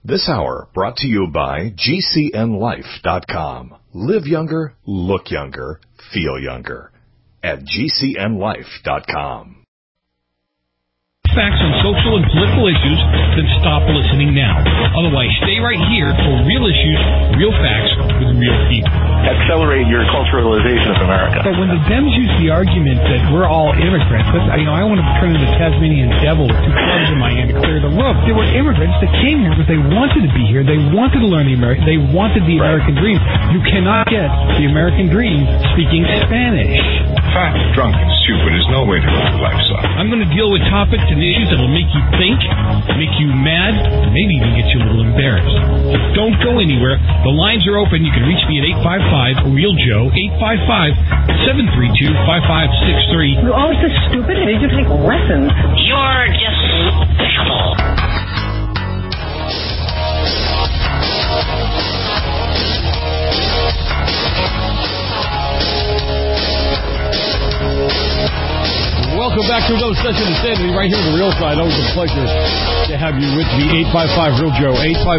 This hour brought to you by GCNLife.com. Live younger, look younger, feel younger. At GCNLife.com. Facts on social and political issues, then stop listening now. Otherwise, stay right here for real issues, real facts, with real people. Accelerate your culturalization of America. But when the Dems use the argument that we're all immigrants, I want to turn into the Tasmanian devil with two clubs in my hand to clear the road. There were immigrants that came here because they wanted to be here. They wanted to learn the American. They wanted the American dream. You cannot get the American dream speaking Spanish. Fat, drunk, and stupid is no way to live life, son. I'm going to deal with topics and issues that will make you think, make you mad, and maybe even get you a little embarrassed. Don't go anywhere. The lines are open. You can reach me at 855-REAL-JOE, 855-732-5563. You're always so stupid. I need you to take lessons. You're just despicable. Welcome back to another session of Insanity right here on the Real Side. Always a pleasure to have you with me. 855-REAL-JOE,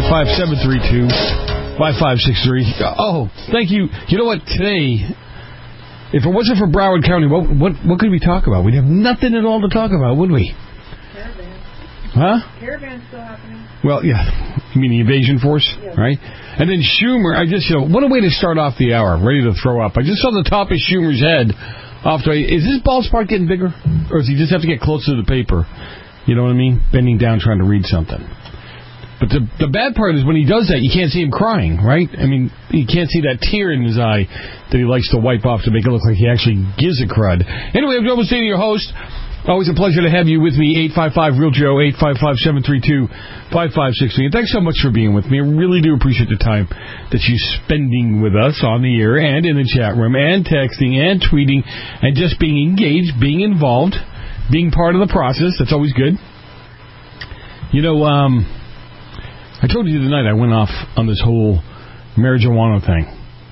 855-732-5563. Oh, thank you. You know what? Today, if it wasn't for Broward County, what could we talk about? We'd have nothing at all to talk about, would we? Caravan. Huh? Caravan's still happening. Well, yeah. You mean the invasion force, yes. Right? And then Schumer, what a way to start off the hour. Ready to throw up. I just saw the top of Schumer's head. Is this bald spot getting bigger? Or does he just have to get closer to the paper? You know what I mean? Bending down trying to read something. But the bad part is when he does that, you can't see him crying, right? I mean, you can't see that tear in his eye that he likes to wipe off to make it look like he actually gives a crud. Anyway, I'm Joe Mastini, your host. Always a pleasure to have you with me. 855-REAL-JOE, 855-732-5563. And thanks so much for being with me. I really do appreciate the time that you're spending with us on the air and in the chat room and texting and tweeting and just being engaged, being involved, being part of the process. That's always good. You know, I told you the night I went off on this whole marijuana thing.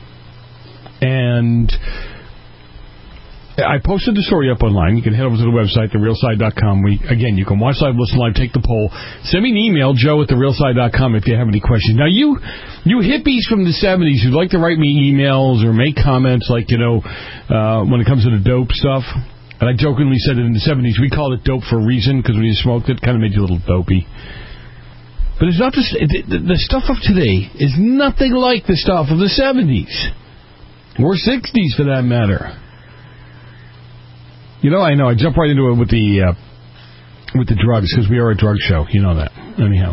And I posted the story up online. You can head over to the website, therealside.com. Again, you can watch live, listen live, take the poll. Send me an email, joe@therealside.com, if you have any questions. Now, you hippies from the 70s who'd like to write me emails or make comments like, when it comes to the dope stuff, and I jokingly said it in the 70s, we called it dope for a reason, because when you smoked it, it kind of made you a little dopey. But it's not just, the stuff of today is nothing like the stuff of the 70s. Or 60s, for that matter. I know. I jump right into it with the drugs, because we are a drug show. You know that. Anyhow.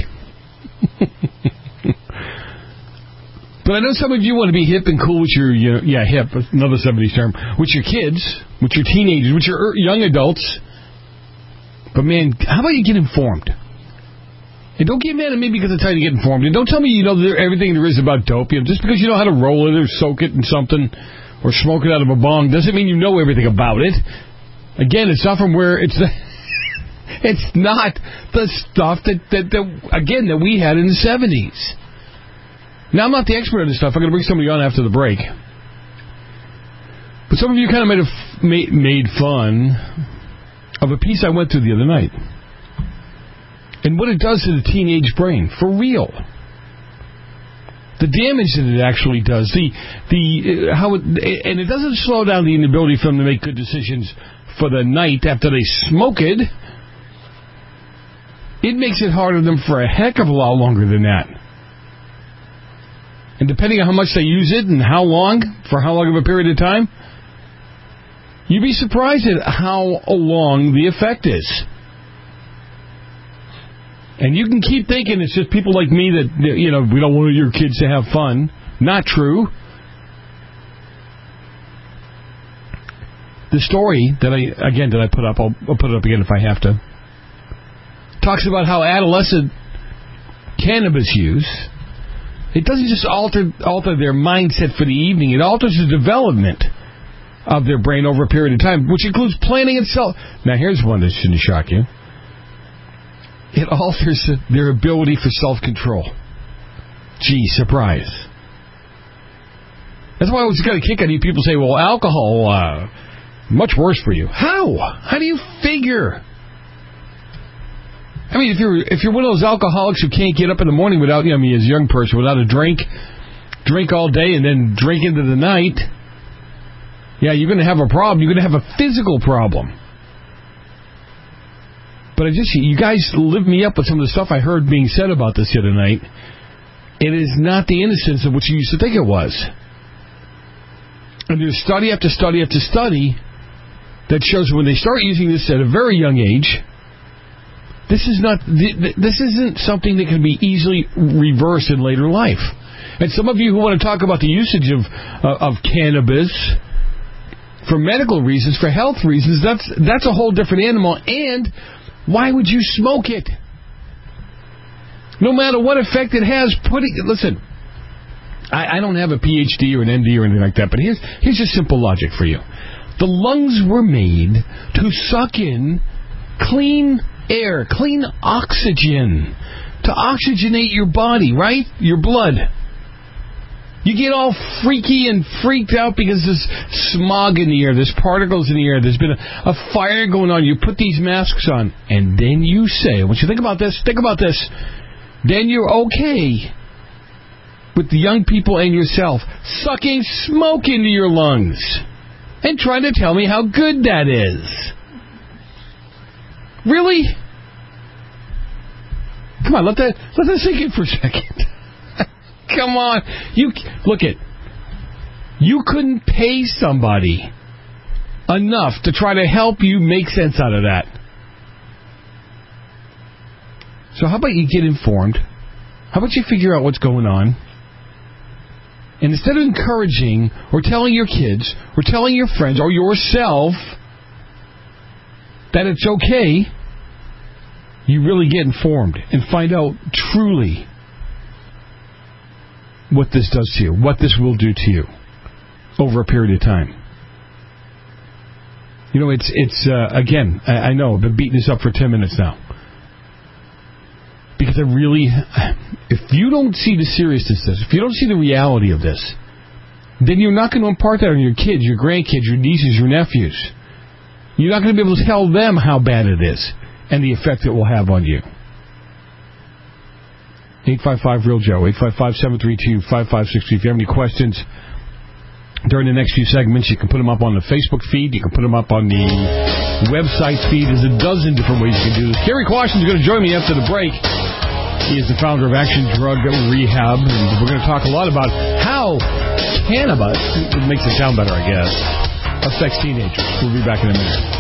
But I know some of you want to be hip and cool with your, hip, another 70s term, with your kids, with your teenagers, with your young adults. But, man, how about you get informed? And don't get mad at me because I tell you to get informed. And don't tell me you know everything there is about dope. Just because you know how to roll it or soak it in something or smoke it out of a bong doesn't mean you know everything about it. Again, it's not from where it's not the stuff that we had in the 70s. Now, I'm not the expert on this stuff. I'm going to bring somebody on after the break. But some of you kind of might have made fun of a piece I went through the other night. And what it does to the teenage brain, for real. The damage that it actually does, and it doesn't slow down the inability for them to make good decisions for the night after they smoke it. It makes it harder for them for a heck of a lot longer than that. And depending on how much they use it and for how long of a period of time, you'd be surprised at how long the effect is. And you can keep thinking it's just people like me that, we don't want your kids to have fun. Not true. The story that I put up, I'll put it up again if I have to, talks about how adolescent cannabis use, it doesn't just alter their mindset for the evening, it alters the development of their brain over a period of time, which includes planning itself. Now, here's one that shouldn't shock you. It alters their ability for self-control. Gee, surprise. That's why I always got a kick out of you people say, well, alcohol, much worse for you. How? How do you figure? I mean, if you're one of those alcoholics who can't get up in the morning without, as a young person, without a drink all day and then drink into the night, yeah, you're going to have a problem. You're going to have a physical problem. But you guys lift me up with some of the stuff I heard being said about this the other night. It is not the innocence of what you used to think it was. And there's study after study after study that shows when they start using this at a very young age, this isn't something that can be easily reversed in later life. And some of you who want to talk about the usage of cannabis for medical reasons, for health reasons, that's a whole different animal. And why would you smoke it? No matter what effect it has, listen, I don't have a PhD or an MD or anything like that, but here's just simple logic for you. The lungs were made to suck in clean air, clean oxygen, to oxygenate your body, right? Your blood. You get all freaky and freaked out because there's smog in the air, there's particles in the air, there's been a fire going on. You put these masks on, and then you say, once you think about this, then you're okay with the young people and yourself sucking smoke into your lungs and trying to tell me how good that is. Really? Come on, let that sink in for a second. Come on. You couldn't pay somebody enough to try to help you make sense out of that. So how about you get informed? How about you figure out what's going on? And instead of encouraging or telling your kids or telling your friends or yourself that it's okay, you really get informed and find out truly what this does to you, what this will do to you over a period of time. It's again, I know I've been beating this up for 10 minutes now. Because if you don't see the seriousness of this, if you don't see the reality of this, then you're not going to impart that on your kids, your grandkids, your nieces, your nephews. You're not going to be able to tell them how bad it is and the effect it will have on you. 855-REAL-JOE, 855-732-5563. If you have any questions during the next few segments, you can put them up on the Facebook feed. You can put them up on the website feed. There's a dozen different ways you can do this. Gary Quashen is going to join me after the break. He is the founder of Action Drug Rehab, and we're going to talk a lot about how cannabis, it makes it sound better, I guess, affects teenagers. We'll be back in a minute.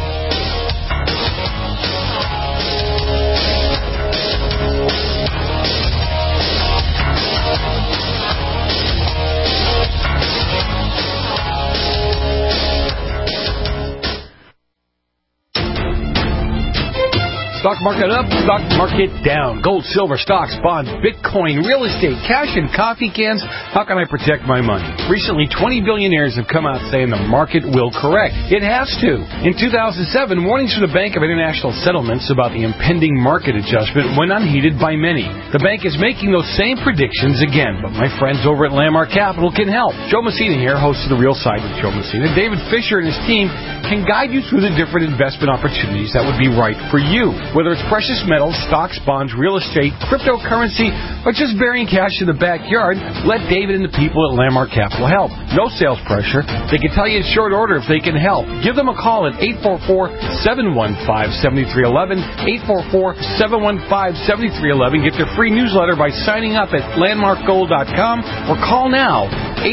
Stock market up, stock market down. Gold, silver, stocks, bonds, Bitcoin, real estate, cash, and coffee cans. How can I protect my money? Recently, 20 billionaires have come out saying the market will correct. It has to. In 2007, warnings from the Bank of International Settlements about the impending market adjustment went unheeded by many. The bank is making those same predictions again, but my friends over at Landmark Capital can help. Joe Messina here, host of The Real Side with Joe Messina. David Fisher and his team can guide you through the different investment opportunities that would be right for you. Whether it's precious metals, stocks, bonds, real estate, cryptocurrency, or just burying cash in the backyard, let David and the people at Landmark Capital help. No sales pressure. They can tell you in short order if they can help. Give them a call at 844-715-7311, 844-715-7311. Get their free newsletter by signing up at landmarkgold.com or call now,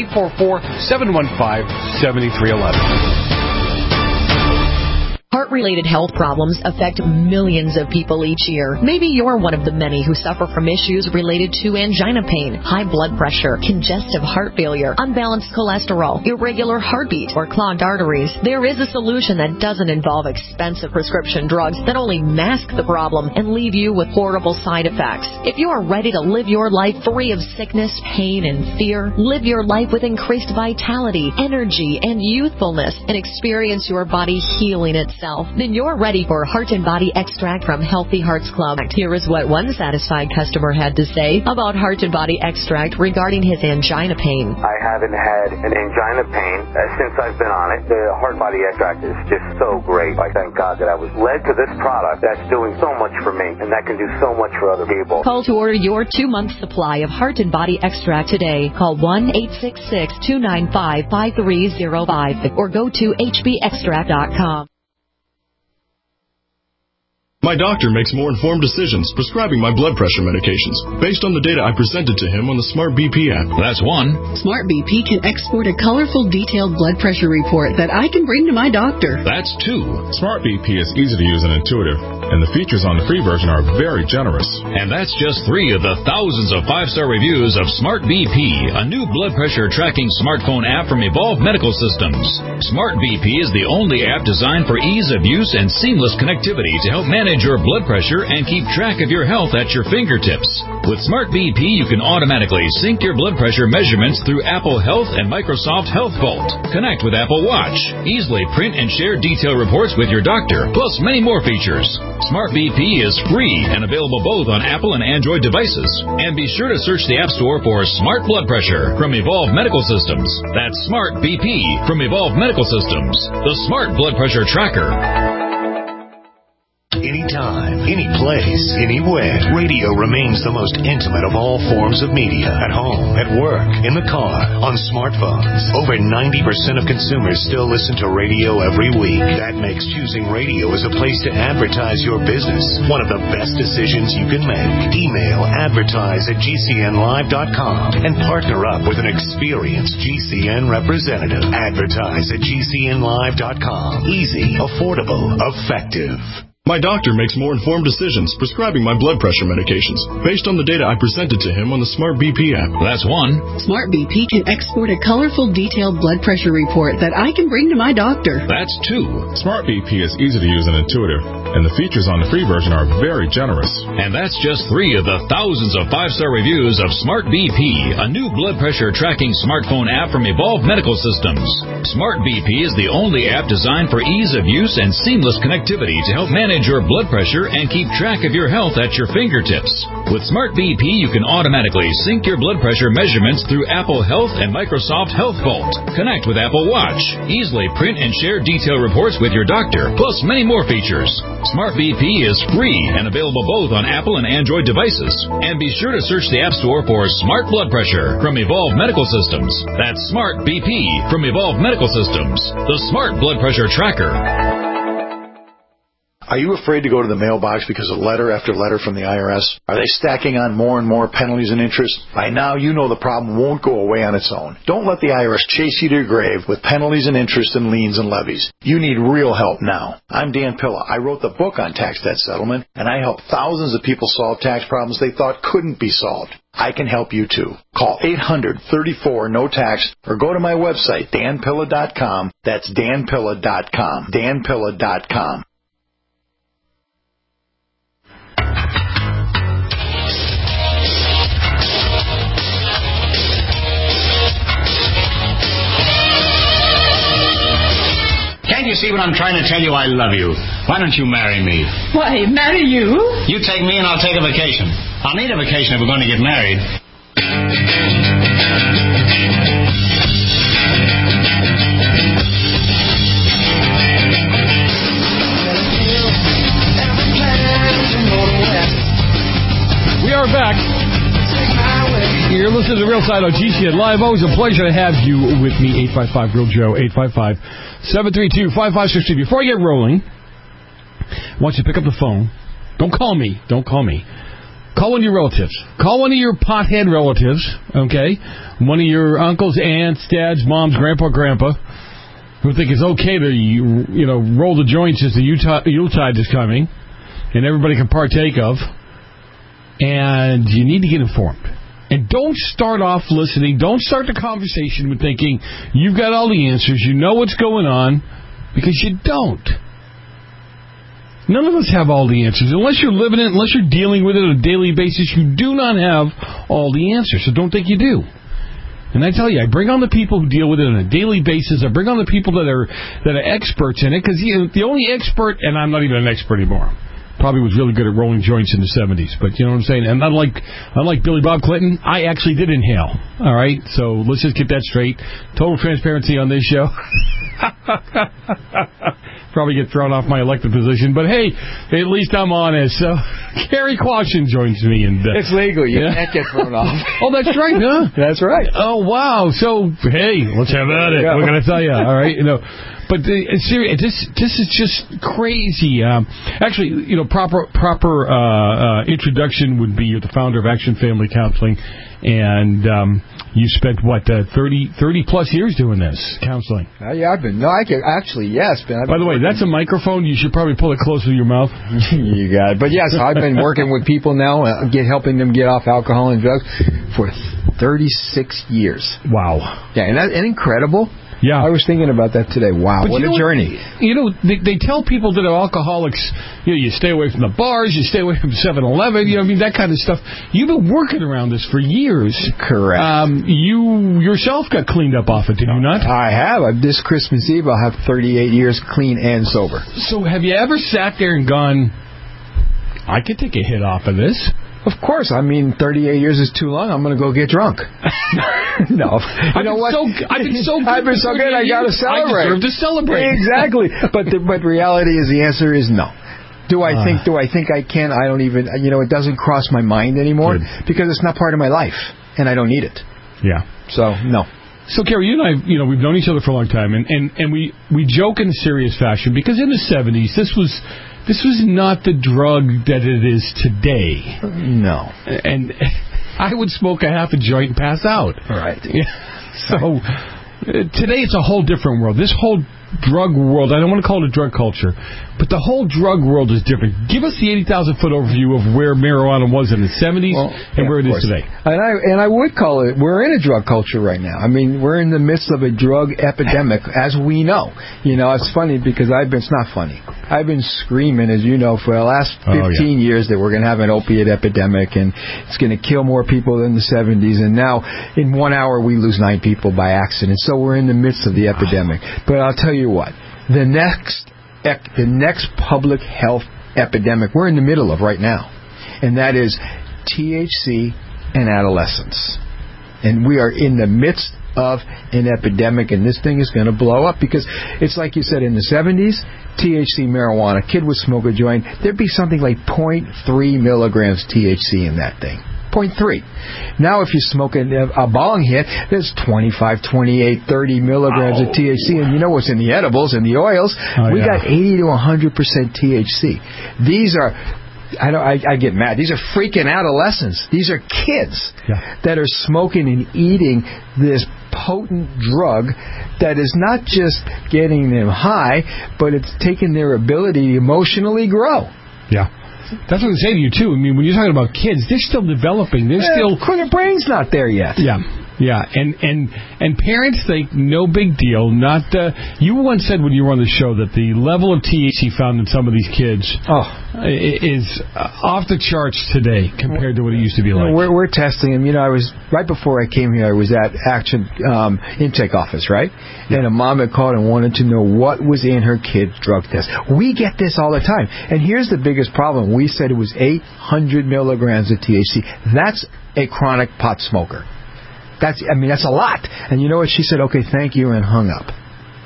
844-715-7311. Heart-related health problems affect millions of people each year. Maybe you're one of the many who suffer from issues related to angina pain, high blood pressure, congestive heart failure, unbalanced cholesterol, irregular heartbeat, or clogged arteries. There is a solution that doesn't involve expensive prescription drugs that only mask the problem and leave you with horrible side effects. If you are ready to live your life free of sickness, pain, and fear, live your life with increased vitality, energy, and youthfulness, and experience your body healing itself, yourself? Then you're ready for Heart and Body Extract from Healthy Hearts Club. Here is what one satisfied customer had to say about Heart and Body Extract regarding his angina pain. I haven't had an angina pain since I've been on it. The Heart Body Extract is just so great. I thank God that I was led to this product that's doing so much for me, and that can do so much for other people. Call to order your 2-month supply of Heart and Body Extract today. Call 1-866-295-5305 or go to hbextract.com. My doctor makes more informed decisions prescribing my blood pressure medications based on the data I presented to him on the Smart BP app. That's one. Smart BP can export a colorful, detailed blood pressure report that I can bring to my doctor. That's two. Smart BP is easy to use and intuitive, and the features on the free version are very generous. And that's just 3 of the thousands of 5-star reviews of Smart BP, a new blood pressure tracking smartphone app from Evolve Medical Systems. Smart BP is the only app designed for ease of use and seamless connectivity to help manage your blood pressure and keep track of your health at your fingertips. With Smart BP, you can automatically sync your blood pressure measurements through Apple Health and Microsoft Health Vault. Connect with Apple Watch. Easily print and share detailed reports with your doctor, plus many more features. Smart BP is free and available both on Apple and Android devices. And be sure to search the App Store for Smart Blood Pressure from Evolve Medical Systems. That's Smart BP from Evolve Medical Systems, the Smart Blood Pressure Tracker. Anytime, any place, anywhere, radio remains the most intimate of all forms of media. At home, at work, in the car, on smartphones. Over 90% of consumers still listen to radio every week. That makes choosing radio as a place to advertise your business one of the best decisions you can make. Email advertise@gcnlive.com and partner up with an experienced GCN representative. Advertise@gcnlive.com. Easy, affordable, effective. My doctor makes more informed decisions prescribing my blood pressure medications based on the data I presented to him on the Smart BP app. That's one. Smart BP can export a colorful, detailed blood pressure report that I can bring to my doctor. That's two. Smart BP is easy to use and intuitive, and the features on the free version are very generous. And that's just 3 of the thousands of 5-star reviews of Smart BP, a new blood pressure tracking smartphone app from Evolve Medical Systems. Smart BP is the only app designed for ease of use and seamless connectivity to help manage your blood pressure and keep track of your health at your fingertips. With Smart BP, you can automatically sync your blood pressure measurements through Apple Health and Microsoft Health Vault. Connect with Apple Watch. Easily print and share detailed reports with your doctor, plus many more features. Smart BP is free and available both on Apple and Android devices. And be sure to search the App Store for Smart Blood Pressure from Evolve Medical Systems. That's Smart BP from Evolve Medical Systems, the Smart Blood Pressure Tracker. Are you afraid to go to the mailbox because of letter after letter from the IRS? Are they stacking on more and more penalties and interest? By now, you know the problem won't go away on its own. Don't let the IRS chase you to your grave with penalties and interest and liens and levies. You need real help now. I'm Dan Pilla. I wrote the book on tax debt settlement, and I helped thousands of people solve tax problems they thought couldn't be solved. I can help you too. Call 800-34-NO-TAX or go to my website, danpilla.com. That's danpilla.com. danpilla.com. Can't you see what I'm trying to tell you? I love you. Why don't you marry me? Why, marry you? You take me and I'll take a vacation. I'll need a vacation if we're going to get married. We are back. You're listening to The Real Side on GCN Live. Always a pleasure to have you with me. 855-GRILL-JOE, 855-732-5563. Before I get rolling, I want you to pick up the phone. Don't call me. Don't call me. Call one of your relatives. Call one of your pothead relatives, okay? One of your uncles, aunts, dads, moms, grandpa, who think it's okay to, roll the joints as the Yuletide is coming, and everybody can partake of. And you need to get informed. And don't start off listening. Don't start the conversation with thinking you've got all the answers, you know what's going on, because you don't. None of us have all the answers. Unless you're living it, unless you're dealing with it on a daily basis, you do not have all the answers. So don't think you do. And I tell you, I bring on the people who deal with it on a daily basis. I bring on the people that are experts in it, because the only expert, and I'm not even an expert anymore, probably was really good at rolling joints in the 70s, but you know what I'm saying? And unlike Billy Bob Clinton, I actually did inhale. All right? So let's just get that straight. Total transparency on this show. Probably get thrown off my elected position, but hey, at least I'm honest. So Gary Quashen joins me. And it's legal. You can't get thrown off. Oh, that's right, huh? That's right. Oh, wow. So, hey, let's have at it. What can I tell you? All right? But seriously, this is just crazy. Actually, proper introduction would be you're the founder of Action Family Counseling, and you spent 30 plus years doing this counseling. Yeah, I've been. No, I can actually yes. By the way, that's a microphone. You should probably pull it closer to your mouth. You got it. But yes, I've been working with people now, helping them get off alcohol and drugs for 36 years. Wow. Yeah, and incredible. Yeah. I was thinking about that today. Wow, what a journey. They tell people that are alcoholics, you stay away from the bars, you stay away from 7-Eleven, that kind of stuff. You've been working around this for years. Correct. You yourself got cleaned up off it, did you not? I have. This Christmas Eve, I'll have 38 years clean and sober. So have you ever sat there and gone, I could take a hit off of this? Of course. 38 years is too long. I'm going to go get drunk. No. I've been so good, I got to celebrate. I deserve to celebrate. Exactly. But reality is the answer is no. Do I think I can? I don't even, it doesn't cross my mind anymore because it's not part of my life and I don't need it. Yeah. So, no. So, Kerry, you and I, we've known each other for a long time, and we joke in a serious fashion because in the 70s, this was not the drug that it is today. No. And I would smoke a half a joint and pass out. Right. Yeah. So today it's a whole different world. This whole drug world, I don't want to call it a drug culture, but the whole drug world is different. Give us the 80,000-foot overview of where marijuana was in the 70s and where it is today. And I would call it, we're in a drug culture right now. We're in the midst of a drug epidemic, as we know. It's funny because it's not funny. I've been screaming, as you know, for the last 15 years that we're going to have an opiate epidemic and it's going to kill more people than the 70s. And now, in 1 hour, we lose 9 people by accident. So we're in the midst of the epidemic. But I'll tell you what, the next public health epidemic we're in the middle of right now, and that is THC and adolescence. And we are in the midst of an epidemic, and this thing is going to blow up because it's like you said, in the 70s, THC marijuana, kid would smoke a joint, there'd be something like 0.3 milligrams THC in that thing. 0.3. Now, if you smoke a bong hit, there's 25, 28, 30 milligrams of THC. And you know what's in the edibles and the oils? We got 80 to 100% THC. These are, I get mad. These are freaking adolescents. These are kids that are smoking and eating this potent drug that is not just getting them high, but it's taking their ability to emotionally grow. Yeah. That's what I say to you, too. When you're talking about kids, they're still developing. Their brain's not there yet. Yeah. Yeah, and parents think no big deal. You once said when you were on the show that the level of THC found in some of these kids is off the charts today compared to what it used to be like. We're testing them. I was right before I came here. I was at Action intake office, right? And a mom had called and wanted to know what was in her kid's drug test. We get this all the time, and here's the biggest problem. We said it was 800 milligrams of THC. That's a chronic pot smoker. That's a lot. And you know what? She said, okay, thank you, and hung up.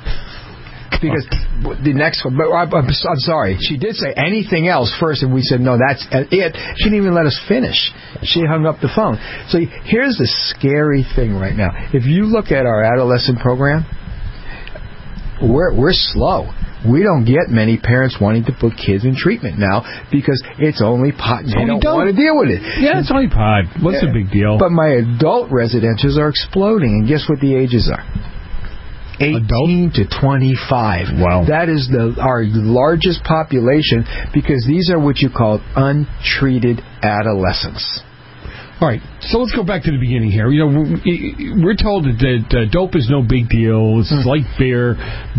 Because the next one, but I'm sorry. She did say anything else first, and we said, no, that's it. She didn't even let us finish. She hung up the phone. So here's the scary thing right now. If you look at our adolescent program, we're slow. We don't get many parents wanting to put kids in treatment now because it's only pot and they don't want to deal with it. Yeah, it's only pot. What's the big deal? But my adult residentials are exploding, and guess what the ages are? 18 to 25. Wow. That is our largest population because these are what you call untreated adolescents. All right, so let's go back to the beginning here. You know, we're told that dope is no big deal. It's like beer.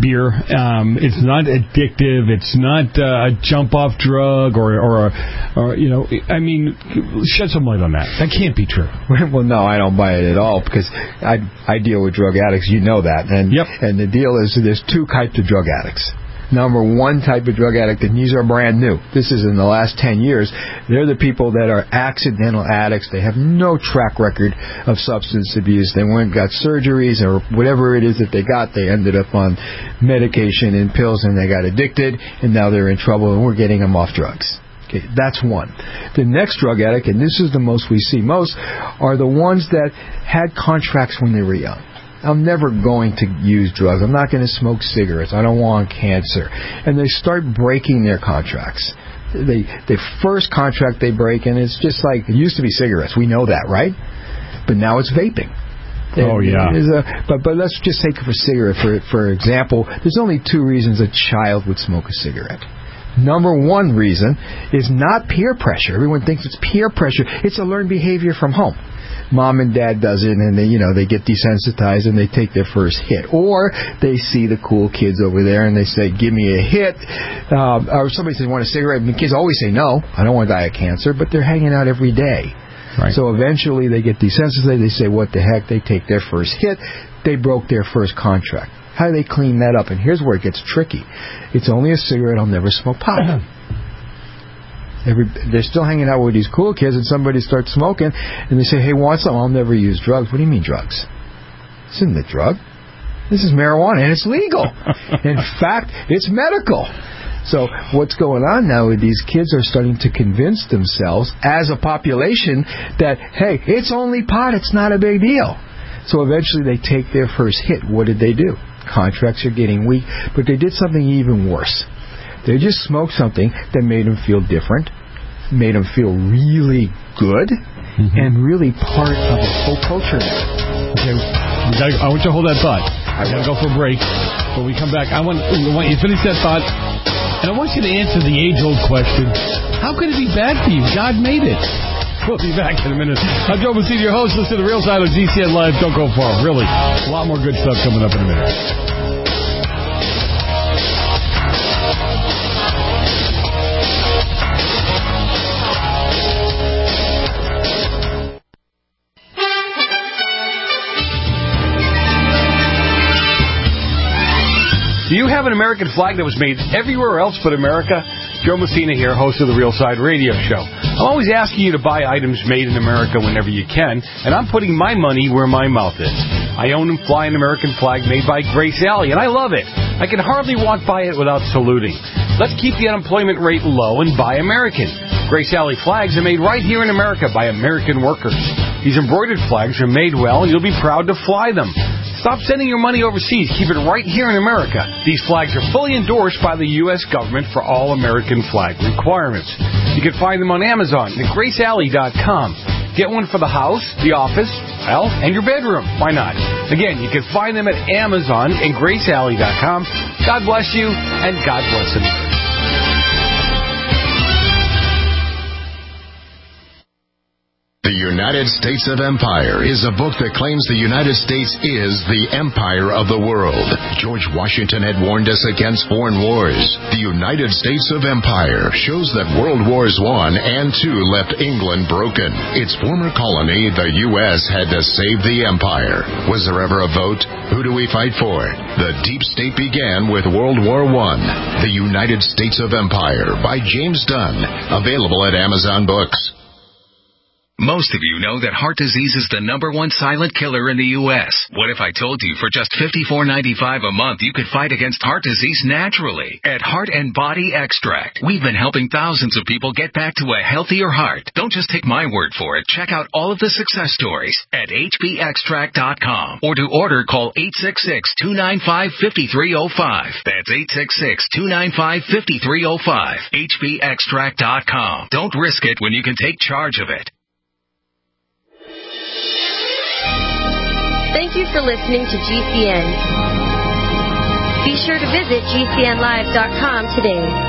It's not addictive. It's not a jump-off drug or you know, I mean, shed some light on that. That can't be true. Well, no, I don't buy it at all because I deal with drug addicts. You know that. And the deal is there's two types of drug addicts. Number one type of drug addict, and these are brand new. This is in the last 10 years. They're the people that are accidental addicts. They have no track record of substance abuse. They went and got surgeries or whatever it is that they got. They ended up on medication and pills, and they got addicted, and now they're in trouble, and we're getting them off drugs. Okay, that's one. The next drug addict, and this is the most we see most, are the ones that had contracts when they were young. I'm never going to use drugs. I'm not going to smoke cigarettes. I don't want cancer. And they start breaking their contracts. The first contract they break, and it's just like, it used to be cigarettes. We know that, right? But now it's vaping. Oh, yeah. But let's just take for cigarette, for example. There's only two reasons a child would smoke a cigarette. Number one reason is not peer pressure. Everyone thinks it's peer pressure. It's a learned behavior from home. Mom and dad does it, and they get desensitized and they take their first hit, or they see the cool kids over there and they say, "Give me a hit," or somebody says, "Want a cigarette?" And the kids always say, "No, I don't want to die of cancer," but they're hanging out every day. Right. So eventually they get desensitized. They say, "What the heck?" They take their first hit. They broke their first contract. How do they clean that up? And here's where it gets tricky. It's only a cigarette. I'll never smoke pot. They're still hanging out with these cool kids, and somebody starts smoking, and they say, "Hey, want some?" "I'll never use drugs." "What do you mean drugs? This isn't a drug. This is marijuana, and it's legal. In fact, it's medical." So what's going on now is these kids are starting to convince themselves, as a population, that, hey, it's only pot, it's not a big deal. So eventually they take their first hit. What did they do? Contracts are getting weak, but they did something even worse. They just smoked something that made them feel different, made them feel really good, and really part of a whole culture now. Okay, I want you to hold that thought. I got to go for a break. When we come back, I want you to finish that thought, and I want you to answer the age-old question: how could it be bad for you? God made it. We'll be back in a minute. I'm Joe Messina, your host. Listen to The Real Side of GCN Live. Don't go far. Really, a lot more good stuff coming up in a minute. Do you have an American flag that was made everywhere else but America? Joe Messina here, host of The Real Side Radio Show. I'm always asking you to buy items made in America whenever you can, and I'm putting my money where my mouth is. I own and fly an American flag made by Grace Alley, and I love it. I can hardly walk by it without saluting. Let's keep the unemployment rate low and buy American. Grace Alley flags are made right here in America by American workers. These embroidered flags are made well, and you'll be proud to fly them. Stop sending your money overseas. Keep it right here in America. These flags are fully endorsed by the U.S. government for all American flag requirements. You can find them on Amazon at GraceAlley.com. Get one for the house, the office, well, and your bedroom. Why not? Again, you can find them at Amazon and GraceAlley.com. God bless you, and God bless America. The United States of Empire is a book that claims the United States is the empire of the world. George Washington had warned us against foreign wars. The United States of Empire shows that World Wars I and II left England broken. Its former colony, the U.S., had to save the empire. Was there ever a vote? Who do we fight for? The deep state began with World War I. The United States of Empire by James Dunn. Available at Amazon Books. Most of you know that heart disease is the #1 silent killer in the U.S. What if I told you for just $54.95 a month you could fight against heart disease naturally? At Heart and Body Extract, we've been helping thousands of people get back to a healthier heart. Don't just take my word for it. Check out all of the success stories at hbextract.com. Or to order, call 866-295-5305. That's 866-295-5305. hbextract.com. Don't risk it when you can take charge of it. Thank you for listening to GCN. Be sure to visit GCNlive.com today.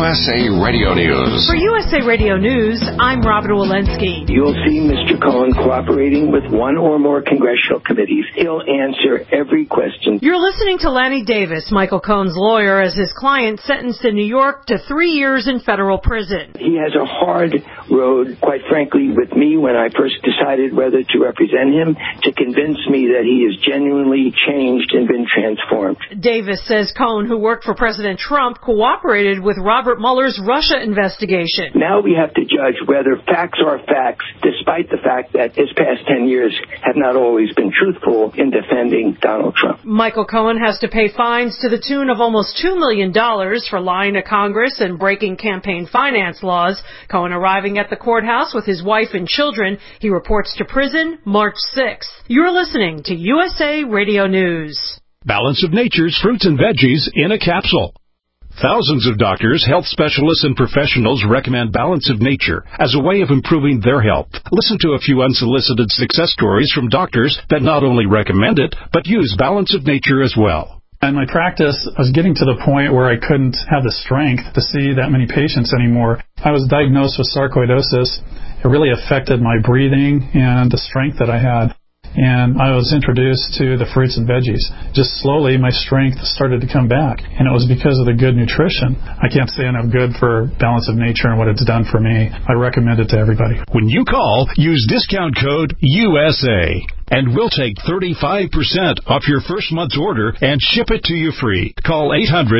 USA Radio News. For USA Radio News, I'm Robin Walensky. You'll see Mr. Cohen cooperating with one or more congressional committees. He'll answer every question. You're listening to Lanny Davis, Michael Cohen's lawyer, as his client sentenced in New York to 3 years in federal prison. He has a hard road, quite frankly, with me when I first decided whether to represent him, to convince me that he is genuinely changed and been transformed. Davis says Cohen, who worked for President Trump, cooperated with Robert Mueller's Russia investigation. Now we have to judge whether facts are facts, despite the fact that his past 10 years have not always been truthful in defending Donald Trump. Michael Cohen has to pay fines to the tune of almost $2 million for lying to Congress and breaking campaign finance laws. Cohen arriving at the courthouse with his wife and children. He reports to prison March 6th. You're listening to USA Radio News. Balance of Nature's fruits and veggies in a capsule. Thousands of doctors, health specialists, and professionals recommend Balance of Nature as a way of improving their health. Listen to a few unsolicited success stories from doctors that not only recommend it, but use Balance of Nature as well. In my practice, I was getting to the point where I couldn't have the strength to see that many patients anymore. I was diagnosed with sarcoidosis. It really affected my breathing and the strength that I had. And I was introduced to the fruits and veggies. Just slowly, my strength started to come back. And it was because of the good nutrition. I can't say enough good for Balance of Nature and what it's done for me. I recommend it to everybody. When you call, use discount code USA. And we'll take 35% off your first month's order and ship it to you free. Call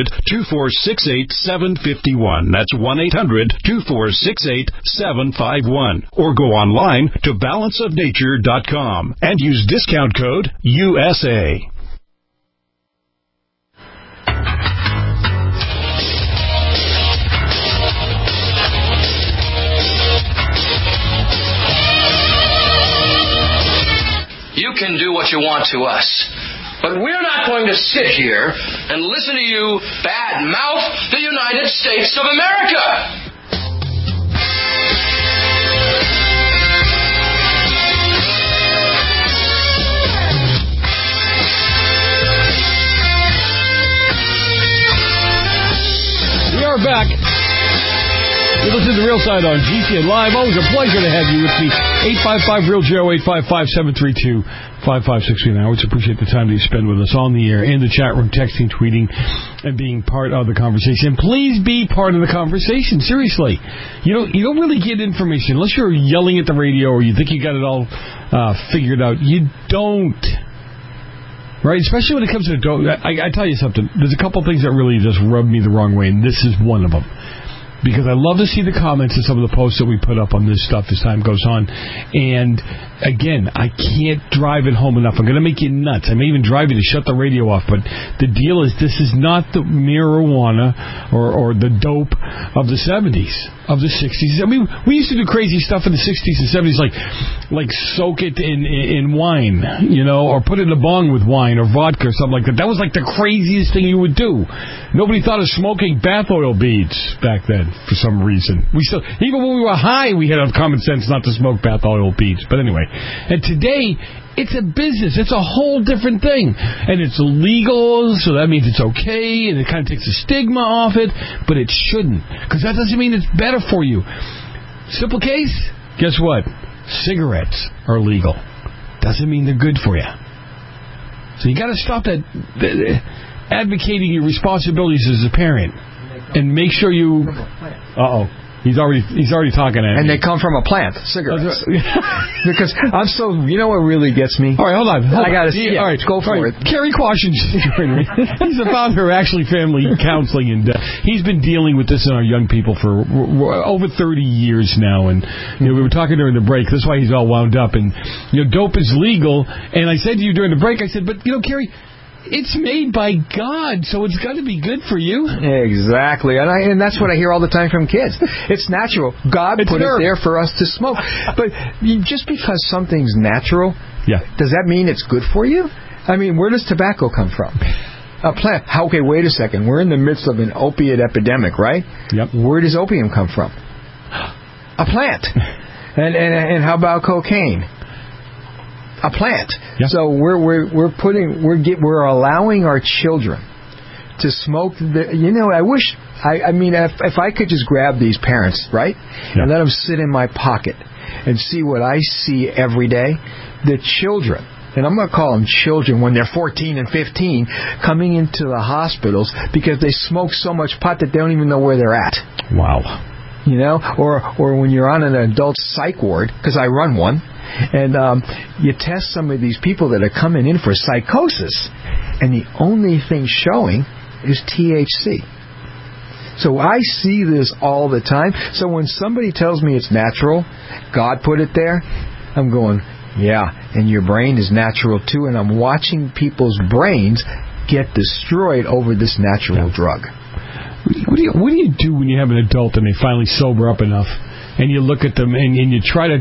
800-246-8751. That's 1-800-246-8751. Or go online to balanceofnature.com and use discount code USA. You can do what you want to us, but we're not going to sit here and listen to you bad-mouth the United States of America. We are back. You listen to The Real Side on GCN Live. Always a pleasure to have you with me. 855-REAL-GO, 855-732-5563. I always appreciate the time that you spend with us on the air, in the chat room, texting, tweeting, and being part of the conversation. Please be part of the conversation. Seriously. You don't really get information unless you're yelling at the radio or you think you got it all figured out. You don't. Right? Especially when it comes to dope. I tell you something. There's a couple things that really just rub me the wrong way, and this is one of them. Because I love to see the comments and some of the posts that we put up on this stuff as time goes on. And, again, I can't drive it home enough. I'm going to make you nuts. I may even drive you to shut the radio off. But the deal is this is not the marijuana or the dope of the 70s, of the 60s. I mean, we used to do crazy stuff in the 60s and 70s, like soak it in wine, or put it in a bong with wine or vodka or something like that. That was like the craziest thing you would do. Nobody thought of smoking bath oil beads back then. For some reason. Even when we were high, we had common sense not to smoke bath oil beads. But anyway, and today, it's a business. It's a whole different thing. And it's legal, so that means it's okay, and it kind of takes the stigma off it, but it shouldn't. Because that doesn't mean it's better for you. Simple case, guess what? Cigarettes are legal. Doesn't mean they're good for you. So you got to stop that advocating your responsibilities as a parent. And make sure you... Uh-oh. He's already talking at me. And they come from a plant, cigarettes. Because I'm so... You know what really gets me? All right, hold on. I got to see. All right, go for it. Kerry Quashin joining me. He's the founder of Ashley Family Counseling, and he's been dealing with this in our young people for over 30 years now. And we were talking during the break. That's why he's all wound up. And dope is legal. And I said to you during the break, I said, but Kerry, it's made by God, so it's got to be good for you. Exactly, and that's what I hear all the time from kids. It's natural. God put it there for us to smoke. But just because something's natural, does that mean it's good for you? I mean, where does tobacco come from? A plant. Okay, wait a second. We're in the midst of an opiate epidemic, right? Yep. Where does opium come from? A plant. And how about cocaine? A plant. Yep. So we're allowing our children to smoke. I wish I mean, if I could just grab these parents, right, and let them sit in my pocket and see what I see every day, the children, and I'm going to call them children when they're 14 and 15, coming into the hospitals because they smoke so much pot that they don't even know where they're at. Wow. You know, or when you're on an adult psych ward, because I run one, and you test some of these people that are coming in for psychosis, and the only thing showing is THC. So I see this all the time. So when somebody tells me it's natural, God put it there, I'm going, yeah, and your brain is natural too, and I'm watching people's brains get destroyed over this natural drug. What do you do when you have an adult and they finally sober up enough, and you look at them and you try to,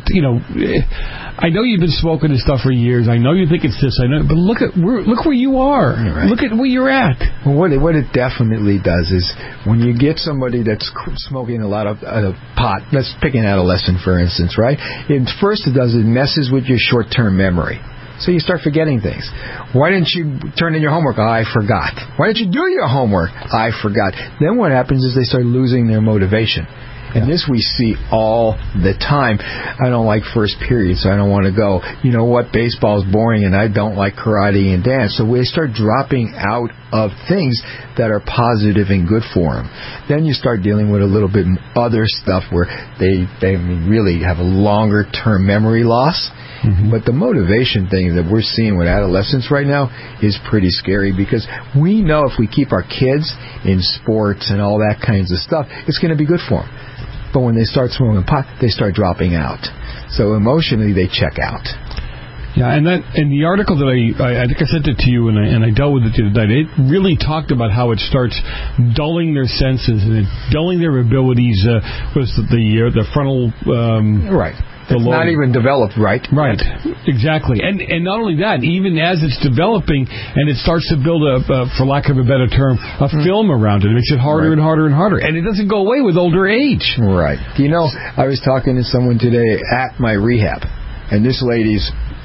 I know you've been smoking this stuff for years. I know you think it's this. I know, but look where you are. Right. Look at where you're at. Well, what it definitely does is when you get somebody that's smoking a lot of pot. Let's pick an adolescent, for instance, right? First, it messes with your short-term memory. So you start forgetting things. Why didn't you turn in your homework? I forgot. Why didn't you do your homework? I forgot. Then what happens is they start losing their motivation. And this we see all the time. I don't like first period, so I don't want to go. You know what? Baseball is boring, and I don't like karate and dance. So we start dropping out of things that are positive and good for them. Then you start dealing with a little bit other stuff where they really have a longer-term memory loss. Mm-hmm. But the motivation thing that we're seeing with adolescents right now is pretty scary, because we know if we keep our kids in sports and all that kinds of stuff, it's going to be good for them. But when they start smoking pot, they start dropping out. So emotionally, they check out. Yeah, and the article that I think I sent it to you, and I dealt with it the other day. It really talked about how it starts dulling their senses and dulling their abilities. Was the frontal right? It's not even developed right. Right, exactly. And not only that, even as it's developing and it starts to build for lack of a better term, a film around it. It makes it harder and harder and harder. And it doesn't go away with older age. Right. You know, I was talking to someone today at my rehab, and this lady's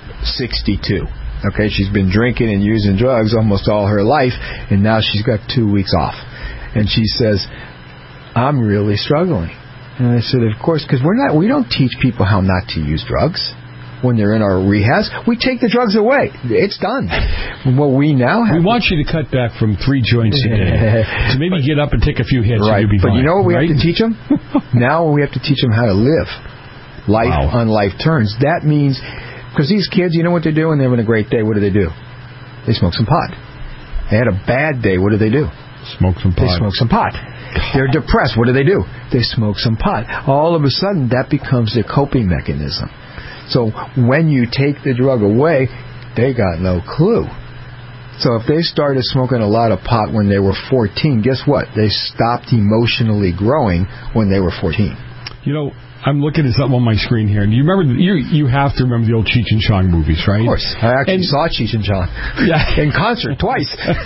62. Okay, she's been drinking and using drugs almost all her life, and now she's got 2 weeks off. And she says, I'm really struggling. And I said, of course, because we don't teach people how not to use drugs when they're in our rehabs. We take the drugs away. It's done. What we now have... We want you to cut back from 3 joints a day to maybe get up and take a few hits. Right. And you'll be fine. But you know what we have to teach them? Now we have to teach them how to live life on life terms. That means... Because these kids, you know what they're doing? They're having a great day. What do? They smoke some pot. They had a bad day. What do? Smoke some pot. They smoke some pot. They're depressed. What do? They smoke some pot. All of a sudden, that becomes their coping mechanism. So when you take the drug away, they got no clue. So if they started smoking a lot of pot when they were 14, guess what? They stopped emotionally growing when they were 14. You know, I'm looking at something on my screen here. And you remember, you have to remember the old Cheech and Chong movies, right? Of course. I actually saw Cheech and Chong in concert twice.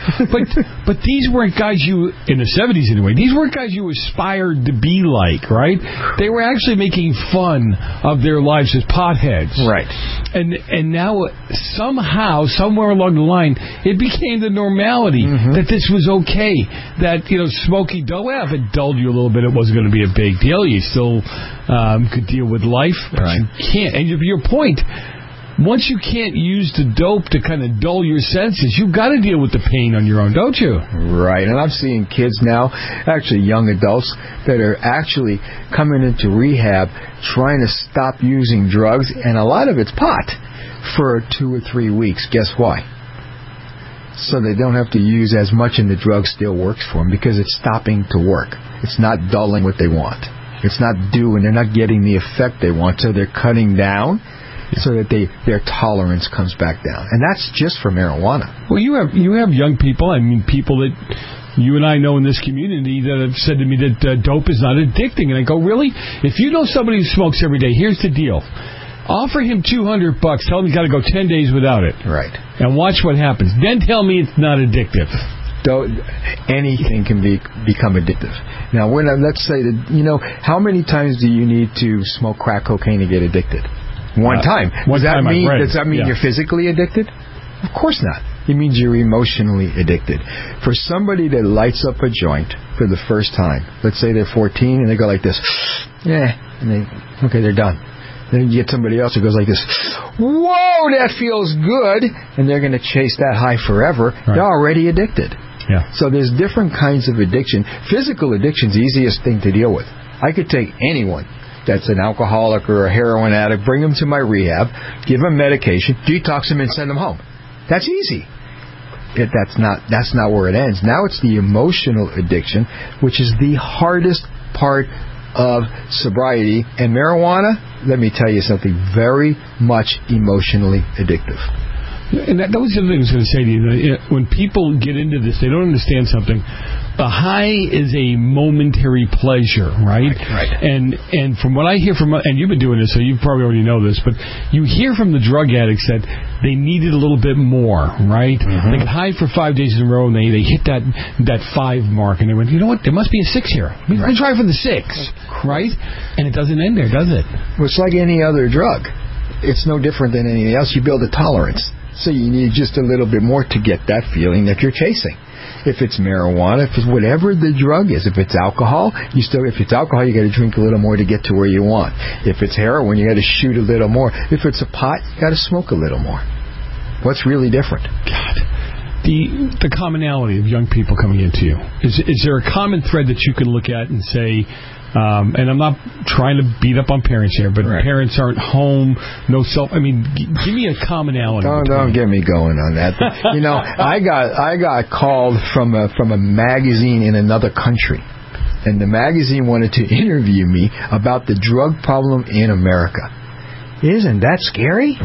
But these weren't guys in the 70s anyway, these weren't guys you aspired to be like, right? They were actually making fun of their lives as potheads. Right. And now, somehow, somewhere along the line, it became the normality that this was okay. That, smoking, if it dulled you a little bit, it wasn't going to be a big deal. You still... could deal with life, but you can't. And to your point, once you can't use the dope to kind of dull your senses, you've got to deal with the pain on your own, don't you? Right. And I'm seeing kids now, actually young adults, that are actually coming into rehab trying to stop using drugs, and a lot of it's pot, for 2 or 3 weeks. Guess why? So they don't have to use as much, and the drug still works for them because it's stopping to work. It's not dulling what they want. It's not doing. They're not getting the effect they want, so they're cutting down so that their tolerance comes back down. And that's just for marijuana. Well, you have young people. I mean, people that you and I know in this community that have said to me that dope is not addicting. And I go, really? If you know somebody who smokes every day, here's the deal. Offer him $200. Tell him he's got to go 10 days without it. Right. And watch what happens. Then tell me it's not addictive. Anything can become addictive. Now, let's say that, how many times do you need to smoke crack cocaine to get addicted? One time. Does that mean you're physically addicted? Of course not. it means you're emotionally addicted. For somebody that lights up a joint for the first time, let's say they're 14 and they go like this, and they're done. Then you get somebody else who goes like this, whoa, that feels good, and they're going to chase that high forever. Right. They're already addicted. Yeah. So there's different kinds of addiction. Physical addiction is the easiest thing to deal with. I could take anyone that's an alcoholic or a heroin addict, bring them to my rehab, give them medication, detox them, and send them home. That's easy. That's not where it ends. Now it's the emotional addiction, which is the hardest part of sobriety. And marijuana, let me tell you something, very much emotionally addictive. And that was the other thing I was going to say to you. When people get into this, they don't understand something. The high is a momentary pleasure, right? Right. And from what I hear from, and you've been doing this, so you probably already know this, but you hear from the drug addicts that they needed a little bit more, right? Mm-hmm. They got high for 5 days in a row, and they hit that 5 mark, and they went, you know what? There must be a 6 here. I try for the 6, right? And it doesn't end there, does it? Well, it's like any other drug. It's no different than anything else. You build a tolerance. So you need just a little bit more to get that feeling that you're chasing. If it's marijuana, if it's whatever the drug is, if it's alcohol, if it's alcohol, you got to drink a little more to get to where you want. If it's heroin, you got to shoot a little more. If it's a pot, you got to smoke a little more. What's really different? God, the commonality of young people coming into you. Is there a common thread that you can look at and say? And I'm not trying to beat up on parents here, but parents aren't home, no self. I mean, give me a commonality. Don't get me going on that. You know, I got called from a magazine in another country, and the magazine wanted to interview me about the drug problem in America. Isn't that scary?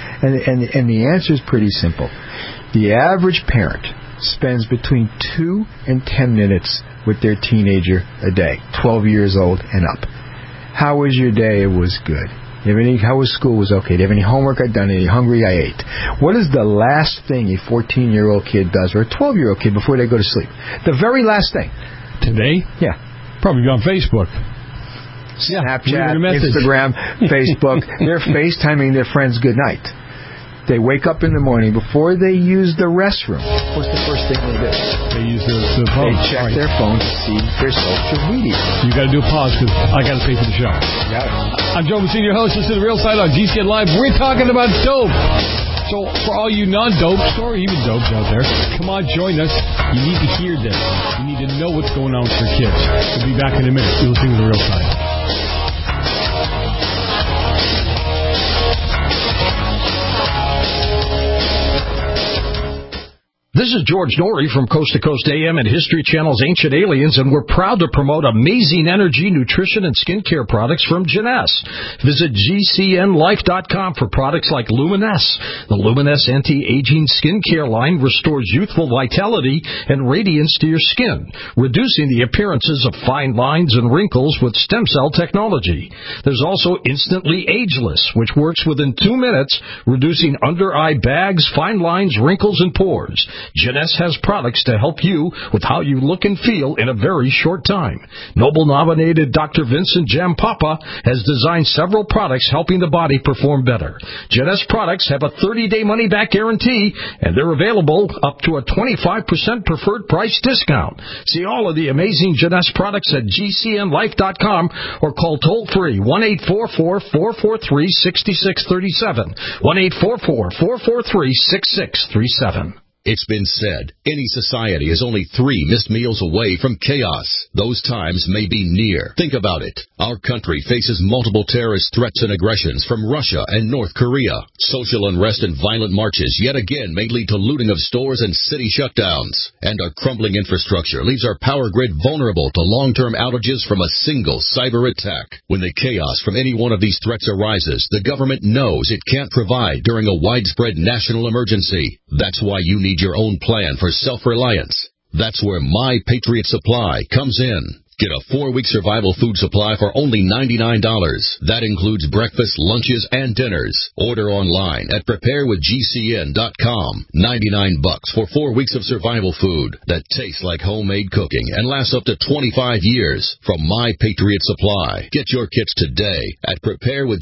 And the answer is pretty simple. The average parent spends between 2 and 10 minutes with their teenager a day, 12 years old and up. How was your day? It was good. How was school? It was okay. Do you have any homework? I done. Are you hungry? I ate. What is the last thing a 14-year-old kid does, or a 12-year-old kid before they go to sleep? The very last thing. Today? Yeah. Probably on Facebook. Snapchat, Instagram, Facebook. They're FaceTiming their friends good night. They wake up in the morning before they use the restroom. What's the first thing they do? They use the phone. They check their phone to see their social media. You got to do a pause because I got to pay for the show. Got it. I'm Joe Messina, your host. This is The Real Side on GCN Live. We're talking about dope. So for all you non-dopes or even dopes out there, come on, join us. You need to hear this. You need to know what's going on with your kids. We'll be back in a minute. You're listening to The Real Side. This is George Norrie from Coast to Coast AM and History Channel's Ancient Aliens, and we're proud to promote amazing energy, nutrition, and skincare products from Jeunesse. Visit GCNLife.com for products like Luminesse. The Luminesse anti-aging skincare line restores youthful vitality and radiance to your skin, reducing the appearances of fine lines and wrinkles with stem cell technology. There's also Instantly Ageless, which works within 2 minutes, reducing under-eye bags, fine lines, wrinkles, and pores. Jeunesse has products to help you with how you look and feel in a very short time. Nobel-nominated Dr. Vincent Jampapa has designed several products helping the body perform better. Jeunesse products have a 30-day money-back guarantee, and they're available up to a 25% preferred price discount. See all of the amazing Jeunesse products at GCNLife.com or call toll-free 1-844-443-6637, 1-844-443-6637. It's been said, any society is only 3 missed meals away from chaos. Those times may be near. Think about it. Our country faces multiple terrorist threats and aggressions from Russia and North Korea. Social unrest and violent marches yet again may lead to looting of stores and city shutdowns. And our crumbling infrastructure leaves our power grid vulnerable to long-term outages from a single cyber attack. When the chaos from any one of these threats arises, the government knows it can't provide during a widespread national emergency. That's why you need your own plan for self-reliance. That's where My Patriot Supply comes in. Get a 4-week survival food supply for only $99. That includes breakfast, lunches, and dinners. Order online at preparewithgcn.com. $99 for 4 weeks of survival food that tastes like homemade cooking and lasts up to 25 years from My Patriot Supply. Get your kits today at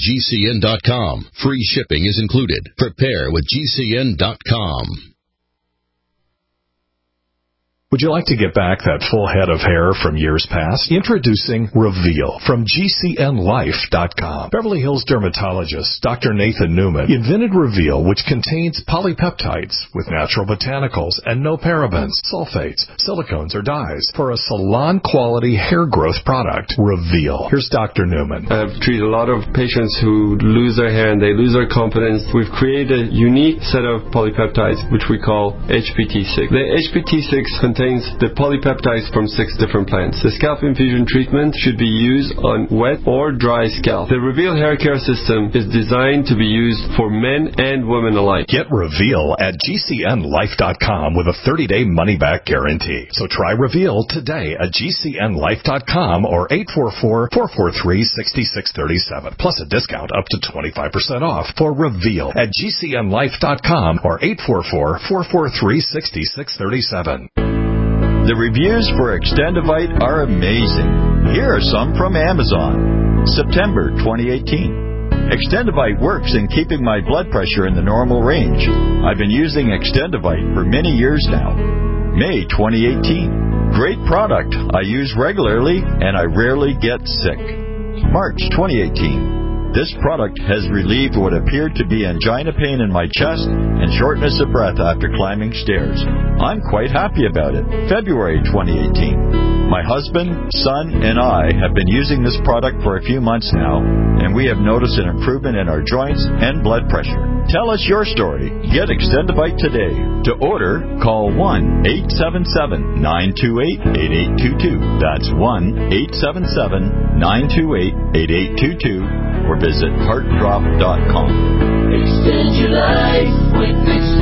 preparewithgcn.com. Free shipping is included. Preparewithgcn.com. Would you like to get back that full head of hair from years past? Introducing Reveal from GCNLife.com. Beverly Hills dermatologist Dr. Nathan Newman invented Reveal, which contains polypeptides with natural botanicals and no parabens, sulfates, silicones, or dyes for a salon-quality hair growth product. Reveal. Here's Dr. Newman. I've treated a lot of patients who lose their hair and they lose their confidence. We've created a unique set of polypeptides, which we call HPT6. The HPT6 contains the polypeptides from 6 different plants. The scalp infusion treatment should be used on wet or dry scalp. The Reveal hair care system is designed to be used for men and women alike. Get Reveal at GCNLife.com with a 30-day money-back guarantee. So try Reveal today at GCNLife.com or 844-443-6637. Plus a discount up to 25% off for Reveal at GCNLife.com or 844-443-6637. The reviews for Extendivite are amazing. Here are some from Amazon. September 2018. Extendivite works in keeping my blood pressure in the normal range. I've been using Extendivite for many years now. May 2018. Great product. I use regularly and I rarely get sick. March 2018. This product has relieved what appeared to be angina pain in my chest and shortness of breath after climbing stairs. I'm quite happy about it. February 2018. My husband, son, and I have been using this product for a few months now, and we have noticed an improvement in our joints and blood pressure. Tell us your story. Get Extendivite today. To order, call 1-877-928-8822. That's 1-877-928-8822. Or visit heartdrop.com. Extend your life with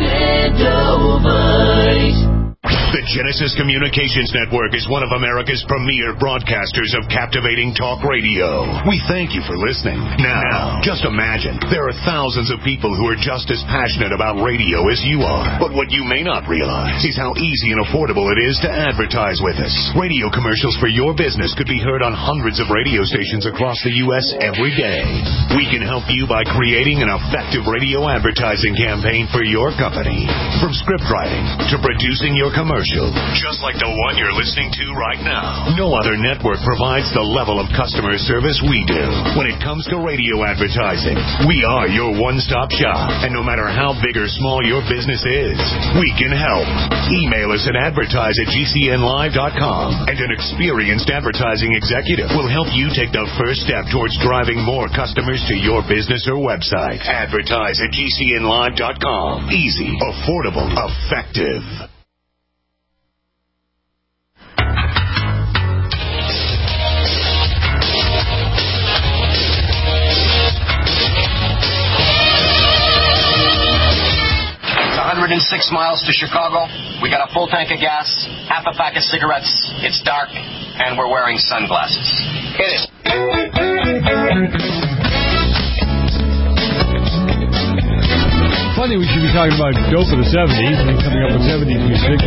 Extendivite. The Genesis Communications Network is one of America's premier broadcasters of captivating talk radio. We thank you for listening. Now, just imagine, there are thousands of people who are just as passionate about radio as you are. But what you may not realize is how easy and affordable it is to advertise with us. Radio commercials for your business could be heard on hundreds of radio stations across the U.S. every day. We can help you by creating an effective radio advertising campaign for your company. From script writing to producing your commercial, just like the one you're listening to right now. No other network provides the level of customer service we do. When it comes to radio advertising, we are your one-stop shop. And no matter how big or small your business is, we can help. Email us at advertise@GCNlive.com, and an experienced advertising executive will help you take the first step towards driving more customers to your business or website. Advertise@GCNlive.com. Easy, affordable, effective. It's 106 miles to Chicago. We got a full tank of gas, half a pack of cigarettes. It's dark, and we're wearing sunglasses. Hit it. Funny, we should be talking about dope of the 70s and then coming up with 70s music.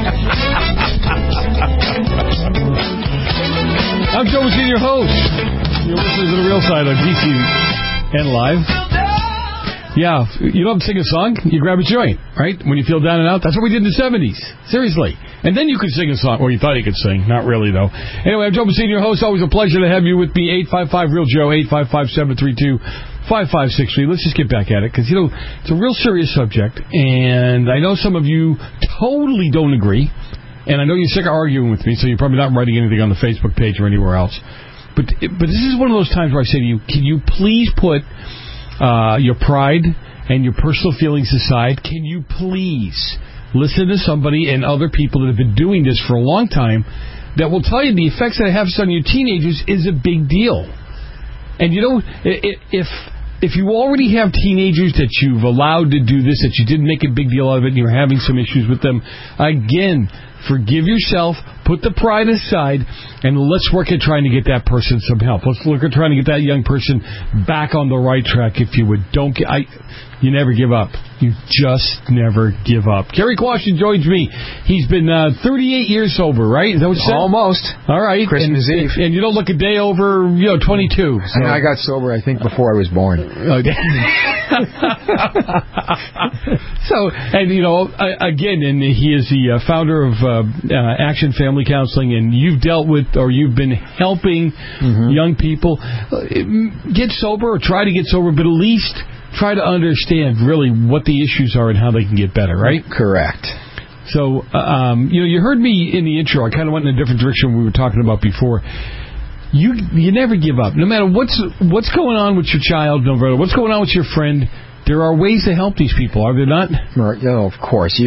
I'm Joe Messina, your host. You're listening to The Real Side on GCN Live. Yeah, you don't sing a song, you grab a joint, right? When you feel down and out. That's what we did in the 70s. Seriously. And then you could sing a song, or you thought you could sing. Not really, though. Anyway, I'm Joe Messina, your host. Always a pleasure to have you with me. 855-REAL-JOE, 855-732-5563. Let's just get back at it, because, you know, it's a real serious subject, and I know some of you totally don't agree, and I know you're sick of arguing with me, so you're probably not writing anything on the Facebook page or anywhere else. But this is one of those times where I say to you, can you please put your pride and your personal feelings aside? Can you please listen to somebody and other people that have been doing this for a long time that will tell you the effects that it has on your teenagers is a big deal. And you know, if you already have teenagers that you've allowed to do this, that you didn't make a big deal out of it, and you're having some issues with them, again, forgive yourself, put the pride aside, and let's work at trying to get that person some help. Let's look at trying to get that young person back on the right track, if you would. You never give up. You just never give up. Kerry Quashin joins me. He's been 38 years sober, right? Is that what you said? Almost. All right. Christmas Eve. And you don't look a day over, 22. So. I got sober, I think, before I was born. So, and again, and he is the founder of Action Family Counseling, and you've dealt with, or you've been helping young people get sober, or try to get sober, but at least try to understand really what the issues are and how they can get better, right? Correct. So, you heard me in the intro. I kind of went in a different direction we were talking about before. You never give up. No matter what's going on with your child, no matter what's going on with your friend, there are ways to help these people, are there not? Of course.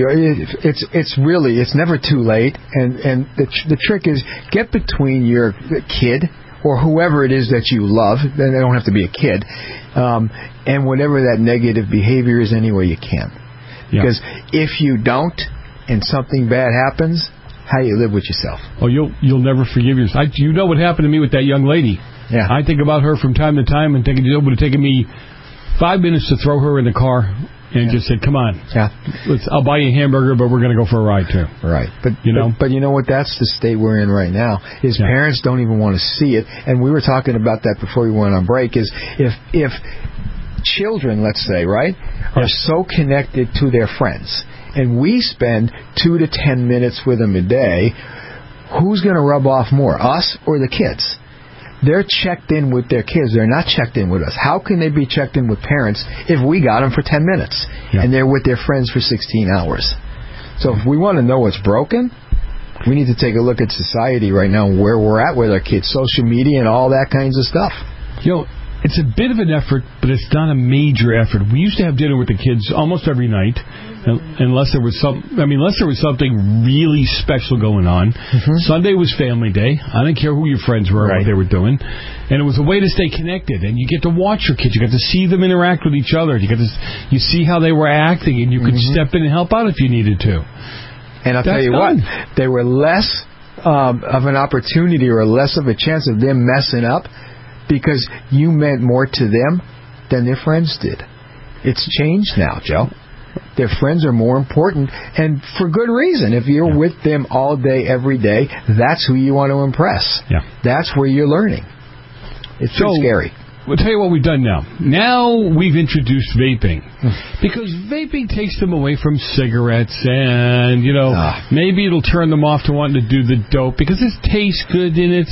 It's never too late, and the trick is get between your kid or whoever it is that you love. They don't have to be a kid, and whatever that negative behavior is, any way you can. Because if you don't, and something bad happens, how you live with yourself? Oh, you'll never forgive yourself. You know what happened to me with that young lady. Yeah. I think about her from time to time and thinking it would have taken me 5 minutes to throw her in the car and just said, "Come on, I'll buy you a hamburger, but we're going to go for a ride too." Right, but you know what? That's the state we're in right now. Is parents don't even want to see it, and we were talking about that before we went on break. Is if children, let's say, right, are so connected to their friends, and we spend 2 to 10 minutes with them a day, who's going to rub off more, us or the kids? They're checked in with their kids. They're not checked in with us. How can they be checked in with parents if we got them for 10 minutes and they're with their friends for 16 hours? So if we want to know what's broken, we need to take a look at society right now, where we're at with our kids, social media and all that kinds of stuff. It's a bit of an effort, but it's not a major effort. We used to have dinner with the kids almost every night, unless there was something really special going on. Sunday was family day. I didn't care who your friends were or what they were doing, and it was a way to stay connected. And you get to watch your kids. You get to see them interact with each other. You see how they were acting, and you could step in and help out if you needed to. And I'll tell you what, they were less of an opportunity or less of a chance of them messing up, because you meant more to them than their friends did. It's changed now, Joe. Their friends are more important, and for good reason. If you're with them all day, every day, that's who you want to impress. That's where you're learning. It's so scary. We'll tell you what we've done now. Now we've introduced vaping. Because vaping takes them away from cigarettes, and, maybe it'll turn them off to wanting to do the dope, because it tastes good and it's,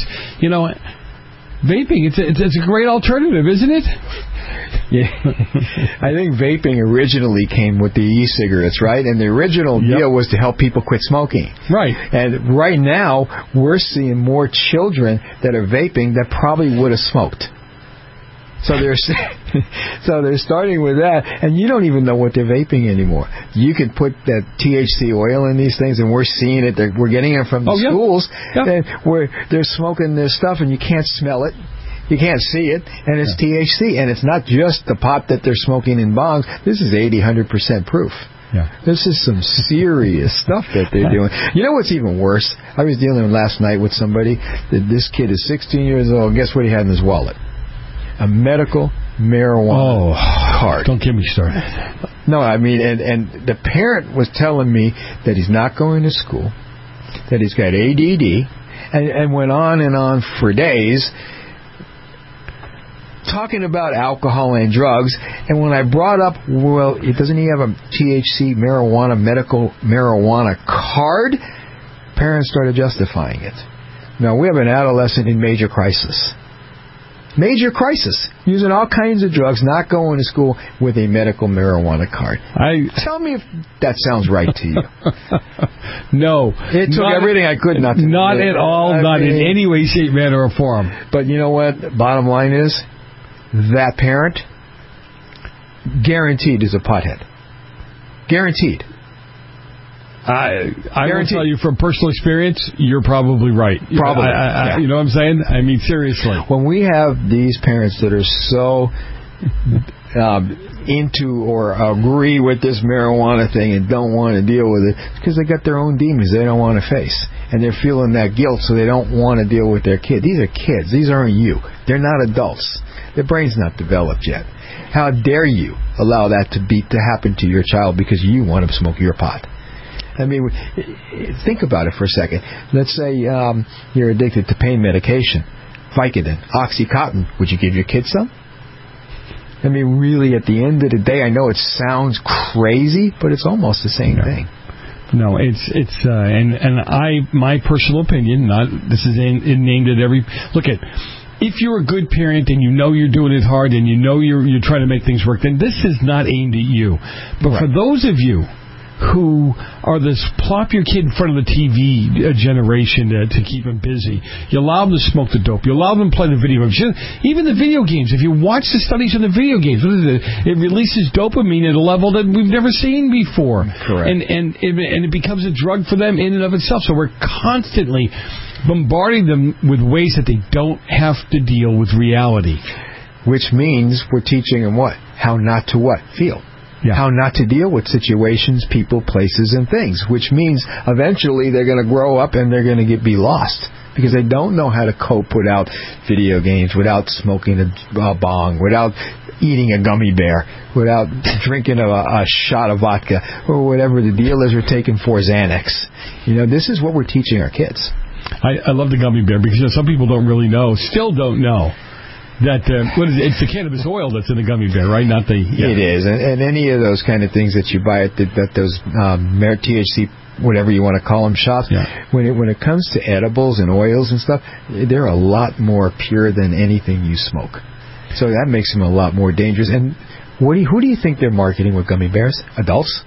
vaping, it's a great alternative, isn't it? Yeah. I think vaping originally came with the e-cigarettes, right? And the original deal was to help people quit smoking. Right. And right now, we're seeing more children that are vaping that probably would have smoked. So they're starting with that, and you don't even know what they're vaping anymore. You can put that THC oil in these things, and we're seeing it. We're getting it from the schools, and where they're smoking this stuff, and you can't smell it, you can't see it, and it's THC, and it's not just the pot that they're smoking in bongs. This is 80-100% proof. This is some serious stuff that they're doing. You know what's even worse? I was dealing last night with somebody. This kid is 16 years old. Guess what he had in his wallet? A medical marijuana card. Don't get me started. No, I mean, and the parent was telling me that he's not going to school, that he's got ADD, and went on and on for days talking about alcohol and drugs. And when I brought up, doesn't he have a THC medical marijuana card? Parents started justifying it. Now, we have an adolescent in major crisis. Major crisis, using all kinds of drugs, not going to school with a medical marijuana card. Tell me if that sounds right to you. No. It took everything I could not to do. Not at all, not in any way, shape, manner, or form. But you know what? Bottom line is, that parent, guaranteed is a pothead. Guaranteed. I will tell you from personal experience, you're probably right. Probably. You know what I'm saying? I mean, seriously. When we have these parents that are so into or agree with this marijuana thing and don't want to deal with it, it's because they got their own demons they don't want to face. And they're feeling that guilt, so they don't want to deal with their kid. These are kids. These aren't you. They're not adults. Their brain's not developed yet. How dare you allow that to happen to your child because you want to smoke your pot? I mean, think about it for a second. Let's say you're addicted to pain medication, Vicodin, Oxycontin. Would you give your kids some? I mean, really, at the end of the day, I know it sounds crazy, but it's almost the same thing. No, my personal opinion, this is named at every, look at, if you're a good parent and you know you're doing it hard and you know you're trying to make things work, then this is not aimed at you. But for those of you who are this plop your kid in front of the TV generation to keep them busy, you allow them to smoke the dope, you allow them to play the video games, even the video games. If you watch the studies on the video games, it releases dopamine at a level that we've never seen before. Correct. And it becomes a drug for them in and of itself. So we're constantly bombarding them with ways that they don't have to deal with reality. Which means we're teaching them what? How not to what? Feel. Yeah. How not to deal with situations, people, places, and things. Which means eventually they're going to grow up and they're going to be lost. Because they don't know how to cope without video games, without smoking a bong, without eating a gummy bear, without drinking a shot of vodka, or whatever the deal is, or taking 4 Xanax. This is what we're teaching our kids. I love the gummy bear because some people still don't know that it's the cannabis oil that's in the gummy bear, right? Not the. Yeah. It is, and any of those kind of things that you buy at those THC, whatever you want to call them, shops. Yeah. When it comes to edibles and oils and stuff, they're a lot more pure than anything you smoke. So that makes them a lot more dangerous. And who do you think they're marketing with gummy bears? Adults?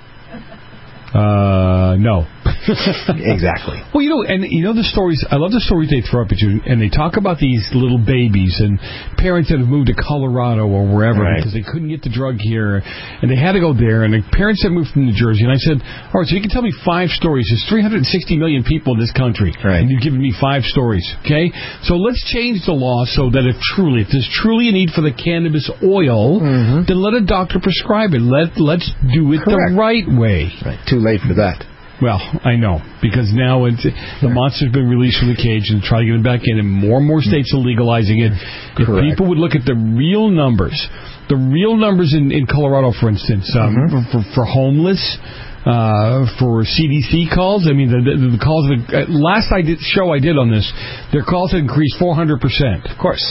No. Exactly. Well, the stories, I love the stories they throw up at you, and they talk about these little babies and parents that have moved to Colorado or wherever because they couldn't get the drug here, and they had to go there, and the parents that moved from New Jersey, and I said, all right, so you can tell me 5 stories. There's 360 million people in this country, and you've given me 5 stories, okay? So let's change the law so that if there's truly a need for the cannabis oil, then let a doctor prescribe it. Let's do it the right way. Right. Too late for that. Well, I know, because now the monster's been released from the cage and try to get it back in, and more states are legalizing it. If people would look at the real numbers in Colorado, for instance, for homeless, for CDC calls, I mean, the calls, last show I did on this, their calls had increased 400%. Of course.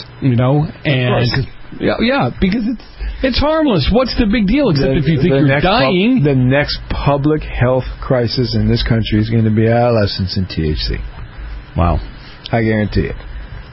Because it's harmless. What's the big deal? Except if you think you're dying. The next public health crisis in this country is going to be adolescents and THC. Wow. I guarantee it.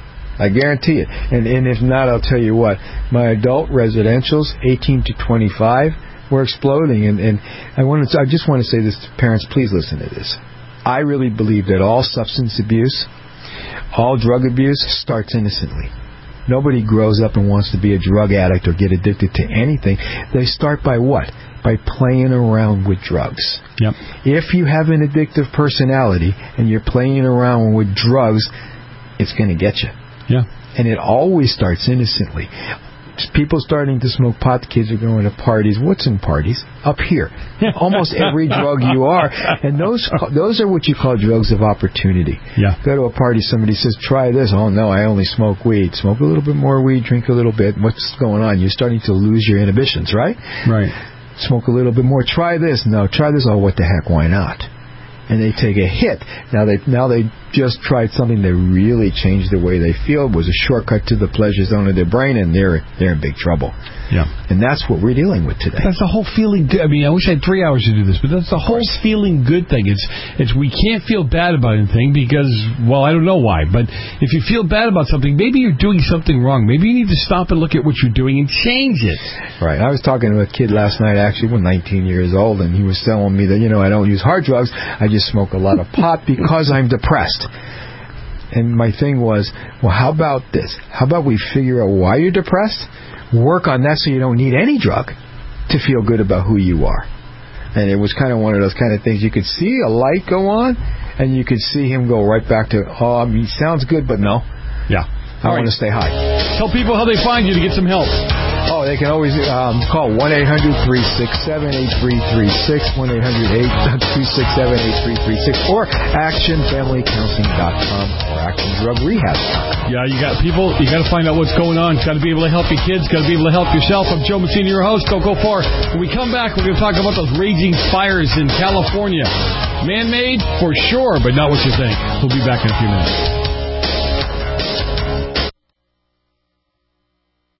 And if not, I'll tell you what. My adult residentials, 18 to 25, were exploding. And I just want to say this to parents. Please listen to this. I really believe that all substance abuse, all drug abuse starts innocently. Nobody grows up and wants to be a drug addict or get addicted to anything. They start by what? By playing around with drugs. Yep. If you have an addictive personality and you're playing around with drugs, it's going to get you. Yeah. And it always starts innocently. People starting to smoke pot, kids are going to parties. What's in parties? Up here. Almost every drug you are. And those are what you call drugs of opportunity. Yeah. Go to a party, somebody says, try this. Oh, no, I only smoke weed. Smoke a little bit more weed, drink a little bit. What's going on? You're starting to lose your inhibitions, right? Right. Smoke a little bit more. Try this. No, try this. Oh, what the heck? Why not? And they take a hit. Now they just tried something that really changed the way they feel. It was a shortcut to the pleasure zone of their brain, and they're in big trouble. Yeah. And that's what we're dealing with today. That's the whole feeling good. I mean, I wish I had 3 hours to do this, but that's the whole feeling good thing. It's we can't feel bad about anything because, well, I don't know why, but if you feel bad about something, maybe you're doing something wrong. Maybe you need to stop and look at what you're doing and change it. Right. I was talking to a kid last night, actually, when 19 years old, and he was telling me that, I don't use hard drugs. I just smoke a lot of pot because I'm depressed. And my thing was, well, how about this? How about we figure out why you're depressed, work on that so you don't need any drug to feel good about who you are. And it was kind of one of those kind of things. You could see a light go on, and you could see him go right back to, he sounds good, but no. Yeah. I want to stay high. Tell people how they find you to get some help. Oh, they can always call 1-800-367-8336, 1-800-267-8336, or actionfamilycounseling.com or actiondrugrehab.com. Yeah, you got to find out what's going on. Got to be able to help your kids. Got to be able to help yourself. I'm Joe Messina, your host. Don't go far. When we come back, we're going to talk about those raging fires in California. Man-made, for sure, but not what you think. We'll be back in a few minutes.